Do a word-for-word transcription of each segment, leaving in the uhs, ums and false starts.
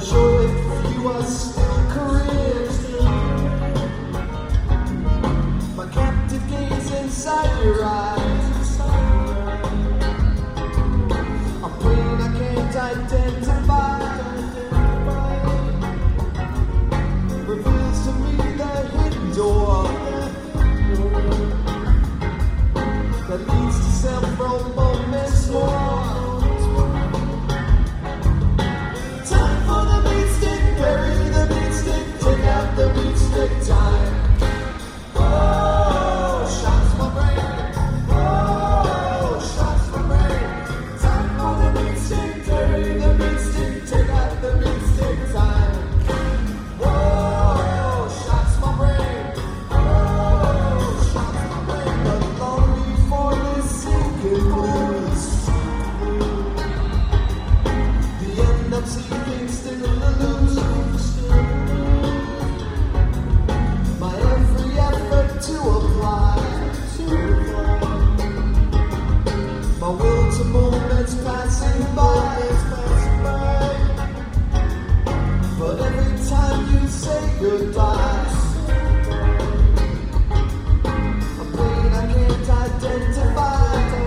sure if you are still Korean. My captive gaze inside your eyes. A brain I can't identify reveals to me the hidden door that leads to several moments more. Time for the beat stick, bury the beat stick, take out the beat stick time. Oh, shocks my brain. Oh, shocks my brain. Time for the beat stick, bury the beat stick, take out the beat stick time. Whoa, shocks my brain. Oh, shocks my brain. But long before this sinking blues, the end I'm seeking still eludes. My every effort to apply, my will to moments passing by. But every time you say goodbye, a pain I can't identify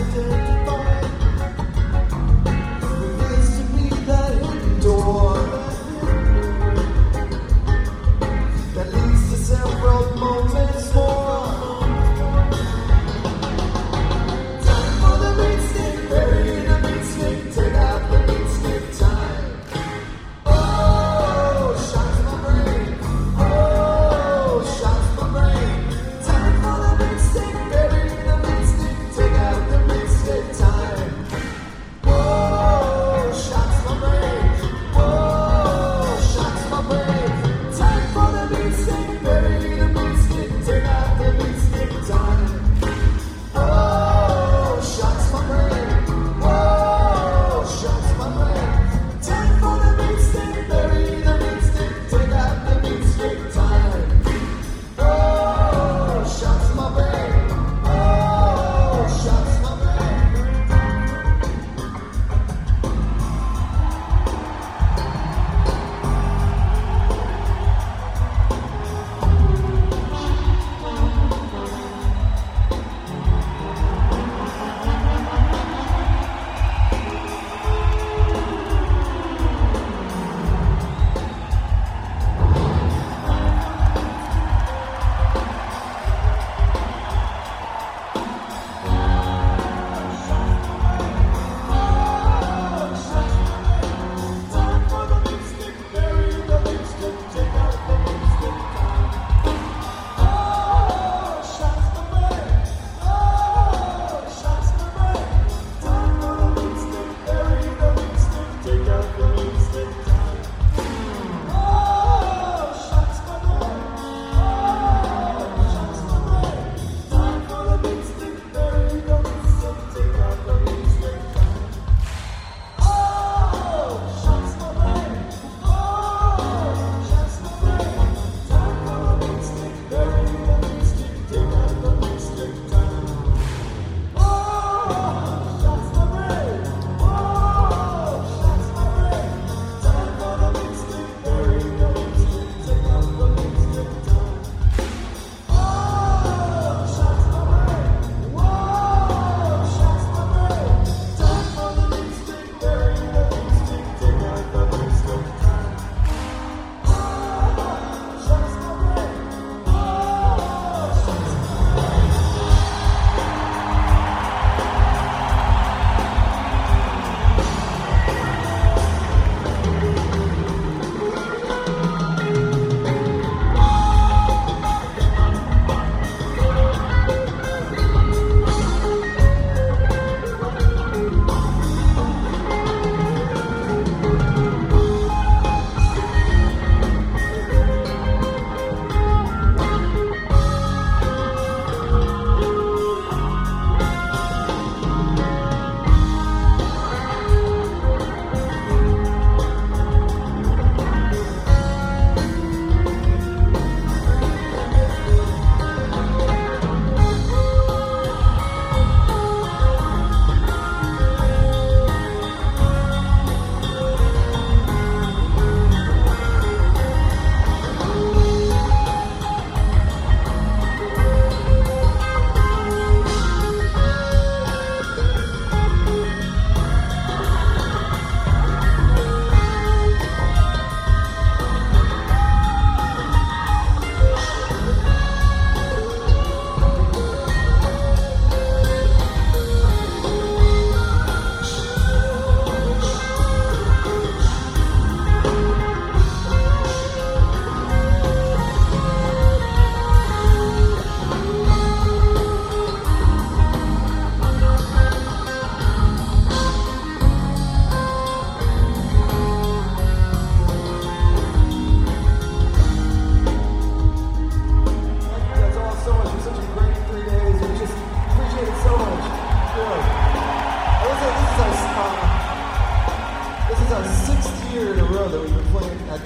reveals to me the hidden door that leads to several moments more. Time for the beat stick, bury the beat stick, take out the beat stick time. Oh, shocks my brain.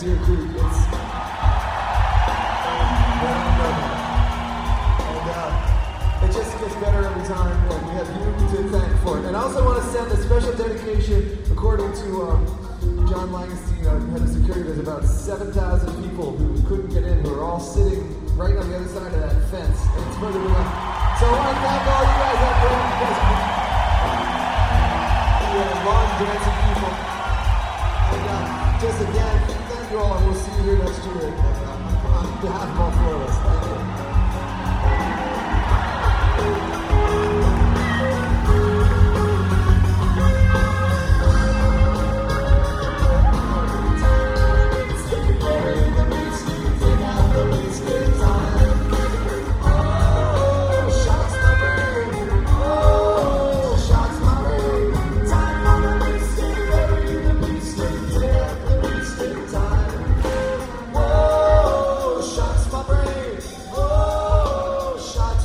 Deer Creek. It's and uh, it just gets better every time, and we have you to thank for it. And I also want to send a special dedication, according to um, John Langenstein, uh, head of security. There's about seven thousand people who couldn't get in, who are all sitting right on the other side of that fence. And it's further than that. So I want to thank all you guys out there. You guys are the uh, long dancing people. And uh, just again, thank you all, and we'll see you here next year. Uh, on behalf of all four of us, thank you.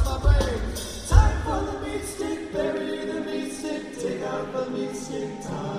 Bury the meat stick, take out the meat stick time.